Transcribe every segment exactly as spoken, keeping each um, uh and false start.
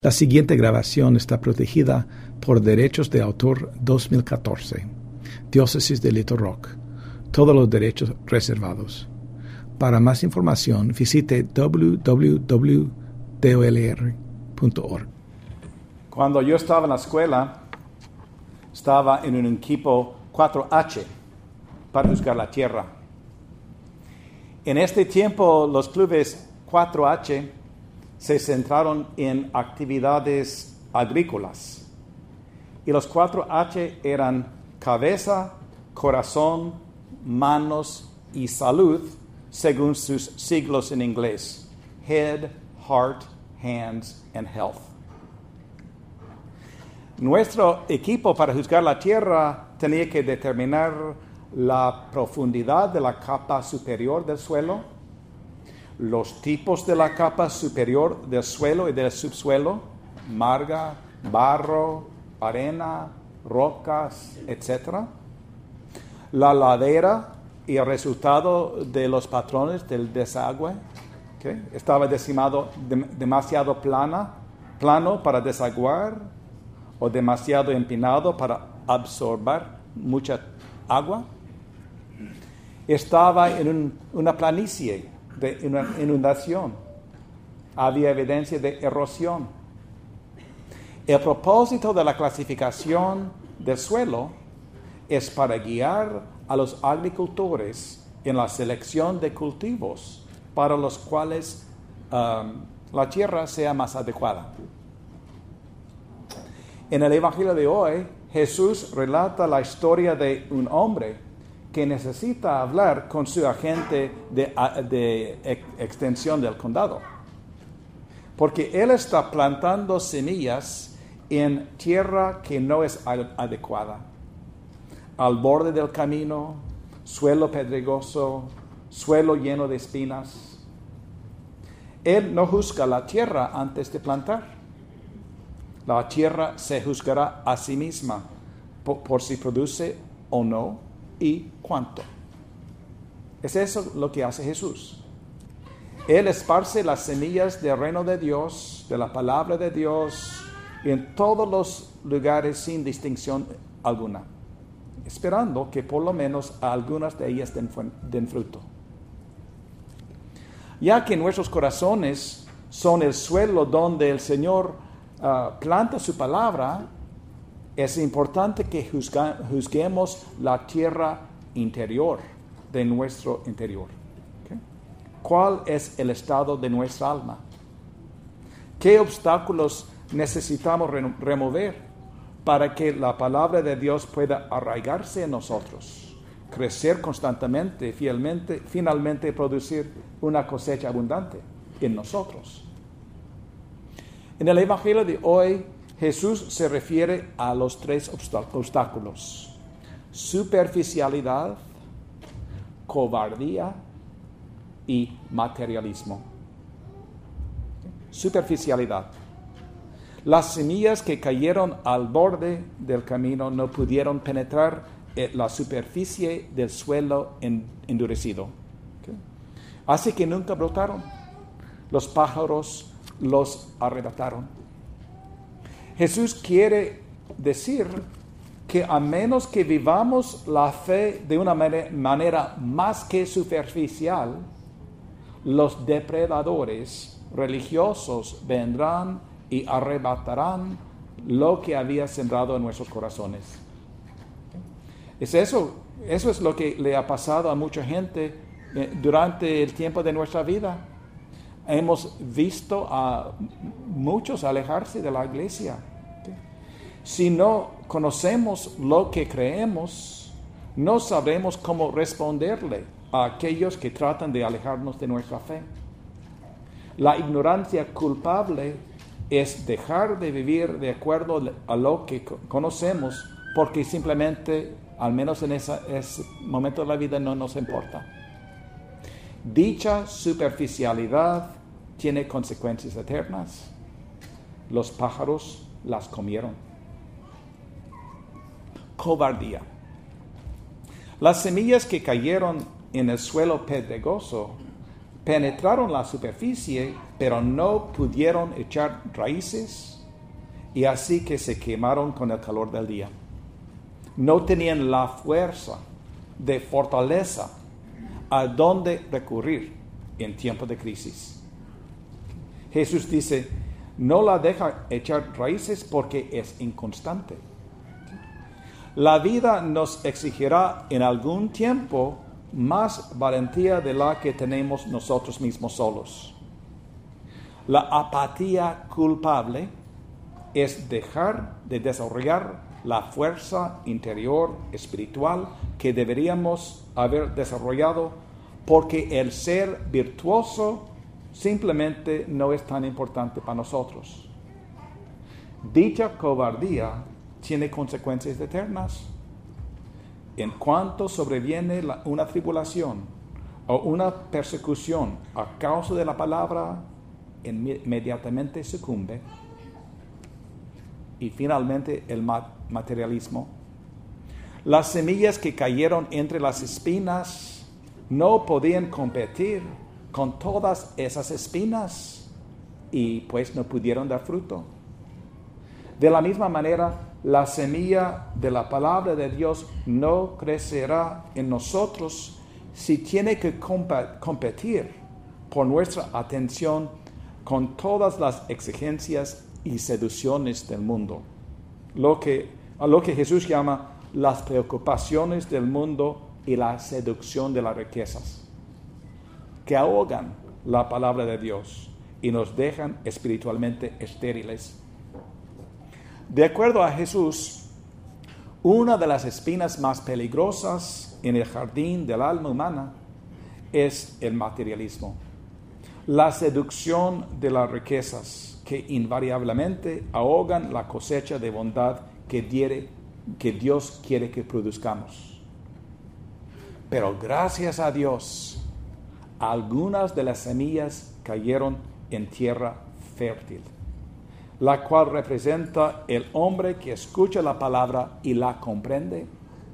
La siguiente grabación está protegida por derechos de autor dos mil catorce. Diócesis de Little Rock. Todos los derechos reservados. Para más información, visite w w w punto d o l r punto org. Cuando yo estaba en la escuela, estaba en un equipo cuatro H para juzgar la tierra. En este tiempo, los clubes cuatro H se centraron en actividades agrícolas. Y los cuatro H eran cabeza, corazón, manos y salud, según sus siglos en inglés. Head, heart, hands, and health. Nuestro equipo para juzgar la tierra tenía que determinar la profundidad de la capa superior del suelo, los tipos de la capa superior del suelo y del subsuelo, marga, barro, arena, rocas, etcétera, la ladera y el resultado de los patrones del desagüe, ¿okay? Estaba decimado de, demasiado plana, plano para desaguar o demasiado empinado para absorber mucha agua. Estaba en un, una planicie de una inundación. Había evidencia de erosión. El propósito de la clasificación del suelo es para guiar a los agricultores en la selección de cultivos para los cuales um, la tierra sea más adecuada. En el Evangelio de hoy, Jesús relata la historia de un hombre que necesita hablar con su agente de, de extensión del condado. Porque él está plantando semillas en tierra que no es adecuada. Al borde del camino, suelo pedregoso, suelo lleno de espinas. Él no juzga la tierra antes de plantar. La tierra se juzgará a sí misma por, por si produce o no y cuánto. Es eso lo que hace Jesús. Él esparce las semillas del reino de Dios, de la palabra de Dios, en todos los lugares sin distinción alguna, esperando que por lo menos algunas de ellas den, den fruto. Ya que nuestros corazones son el suelo donde el Señor uh, planta su palabra, es importante que juzga, juzguemos la tierra interior de nuestro interior. ¿Okay? ¿Cuál es el estado de nuestra alma? ¿Qué obstáculos necesitamos re- remover para que la palabra de Dios pueda arraigarse en nosotros, crecer constantemente, fielmente, finalmente producir una cosecha abundante en nosotros? En el Evangelio de hoy, Jesús se refiere a los tres obstáculos: superficialidad, cobardía y materialismo. Superficialidad. Las semillas que cayeron al borde del camino no pudieron penetrar la superficie del suelo endurecido. ¿Okay? Así que nunca brotaron. Los pájaros los arrebataron. Jesús quiere decir que a menos que vivamos la fe de una manera más que superficial, los depredadores religiosos vendrán y arrebatarán lo que había sembrado en nuestros corazones. Es eso, eso es lo que le ha pasado a mucha gente durante el tiempo de nuestra vida. Hemos visto a muchos alejarse de la iglesia. Si no conocemos lo que creemos, no sabremos cómo responderle a aquellos que tratan de alejarnos de nuestra fe. La ignorancia culpable es dejar de vivir de acuerdo a lo que conocemos porque simplemente, al menos en esa, ese momento de la vida, no nos importa. Dicha superficialidad tiene consecuencias eternas. Los pájaros las comieron. Cobardía. Las semillas que cayeron en el suelo pedregoso penetraron la superficie, pero no pudieron echar raíces, y así que se quemaron con el calor del día. No tenían la fuerza de fortaleza a dónde recurrir en tiempo de crisis. Jesús dice, no la deja echar raíces porque es inconstante. La vida nos exigirá en algún tiempo más valentía de la que tenemos nosotros mismos solos. La apatía culpable es dejar de desarrollar la fuerza interior espiritual que deberíamos haber desarrollado porque el ser virtuoso simplemente no es tan importante para nosotros. Dicha cobardía tiene consecuencias eternas. En cuanto sobreviene la, una tribulación o una persecución a causa de la palabra, inmediatamente sucumbe. Y finalmente el materialismo. Las semillas que cayeron entre las espinas no podían competir con todas esas espinas y pues no pudieron dar fruto. De la misma manera, la semilla de la palabra de Dios no crecerá en nosotros si tiene que competir por nuestra atención con todas las exigencias y seducciones del mundo, lo que, a lo que Jesús llama las preocupaciones del mundo y la seducción de las riquezas, que ahogan la palabra de Dios y nos dejan espiritualmente estériles. De acuerdo a Jesús, una de las espinas más peligrosas en el jardín del alma humana es el materialismo, la seducción de las riquezas que invariablemente ahogan la cosecha de bondad que, diere, que Dios quiere que produzcamos. Pero gracias a Dios, algunas de las semillas cayeron en tierra fértil, la cual representa el hombre que escucha la palabra y la comprende.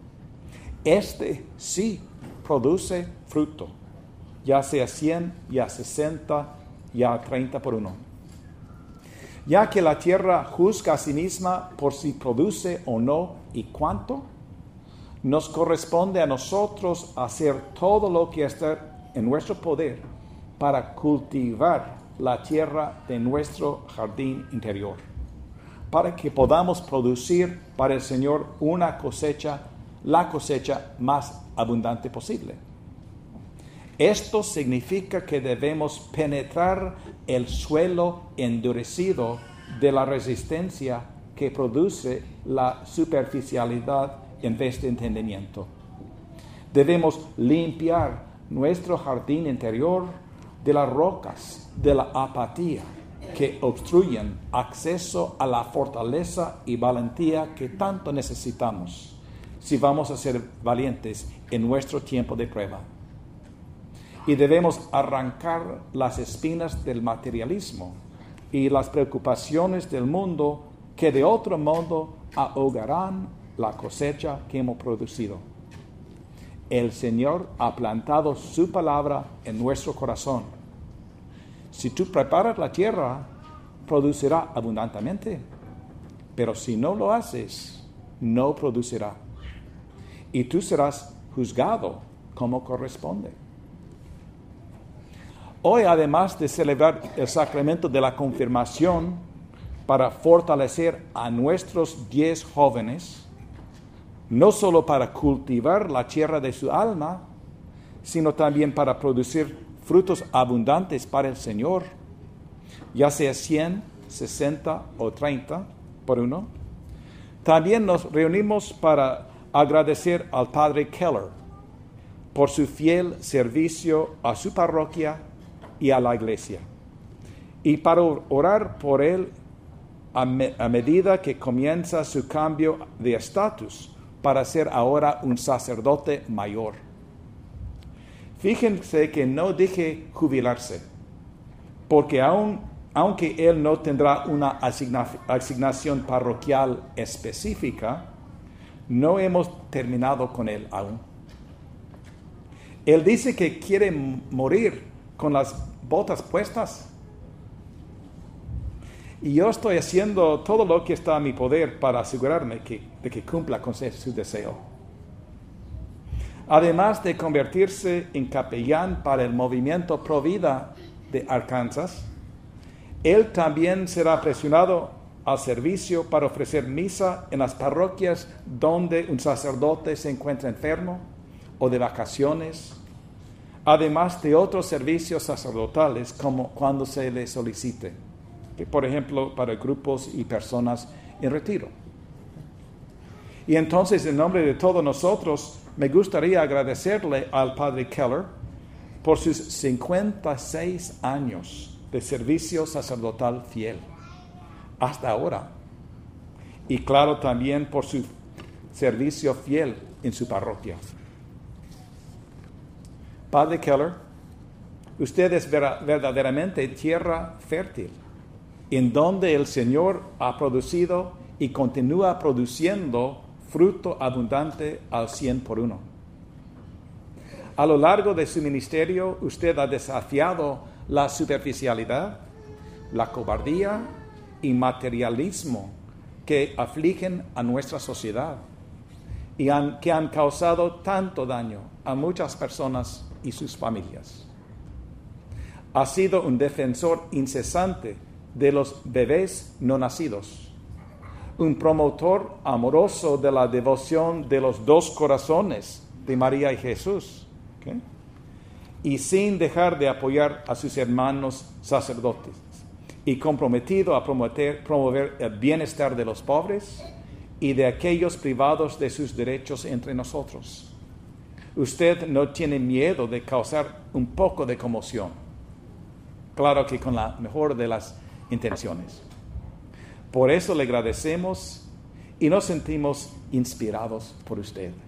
Este sí produce fruto, ya sea cien, ya sesenta, ya treinta por uno. Ya que la tierra juzga a sí misma por si produce o no y cuánto, nos corresponde a nosotros hacer todo lo que está en nuestro poder para cultivar la tierra de nuestro jardín interior, para que podamos producir para el Señor una cosecha, la cosecha más abundante posible. Esto significa que debemos penetrar el suelo endurecido de la resistencia que produce la superficialidad en vez de entendimiento. Debemos limpiar nuestro jardín interior de las rocas de la apatía que obstruyen acceso a la fortaleza y valentía que tanto necesitamos si vamos a ser valientes en nuestro tiempo de prueba. Y debemos arrancar las espinas del materialismo y las preocupaciones del mundo que de otro modo ahogarán la cosecha que hemos producido. El Señor ha plantado su palabra en nuestro corazón. Si tú preparas la tierra, producirá abundantemente. Pero si no lo haces, no producirá. Y tú serás juzgado como corresponde. Hoy, además de celebrar el sacramento de la confirmación para fortalecer a nuestros diez jóvenes, no solo para cultivar la tierra de su alma, sino también para producir frutos abundantes para el Señor, ya sea cien, sesenta o treinta por uno. También nos reunimos para agradecer al Padre Keller por su fiel servicio a su parroquia y a la iglesia, y para orar por él a, me, a medida que comienza su cambio de estatus para ser ahora un sacerdote mayor. Fíjense que no dije jubilarse, porque aun, aunque él no tendrá una asigna, asignación parroquial específica, no hemos terminado con él aún. Él dice que quiere morir con las botas puestas. Y yo estoy haciendo todo lo que está a mi poder para asegurarme que, de que cumpla con su deseo. Además de convertirse en capellán para el movimiento Pro Vida de Arkansas, él también será presionado al servicio para ofrecer misa en las parroquias donde un sacerdote se encuentra enfermo o de vacaciones, además de otros servicios sacerdotales como cuando se le solicite, por ejemplo, para grupos y personas en retiro. Y entonces, en nombre de todos nosotros, me gustaría agradecerle al Padre Keller por sus cincuenta y seis años de servicio sacerdotal fiel, hasta ahora. Y claro, también por su servicio fiel en su parroquia. Padre Keller, usted es ver- verdaderamente tierra fértil, en donde el Señor ha producido y continúa produciendo fruto abundante al cien por uno. A lo largo de su ministerio, usted ha desafiado la superficialidad, la cobardía y materialismo que afligen a nuestra sociedad y han, que han causado tanto daño a muchas personas y sus familias. Ha sido un defensor incesante de los bebés no nacidos, un promotor amoroso de la devoción de los dos corazones de María y Jesús, ¿okay? Y sin dejar de apoyar a sus hermanos sacerdotes, y comprometido a promover, promover el bienestar de los pobres y de aquellos privados de sus derechos entre nosotros. Usted no tiene miedo de causar un poco de conmoción, claro que con la mejor de las intenciones. Por eso le agradecemos y nos sentimos inspirados por usted.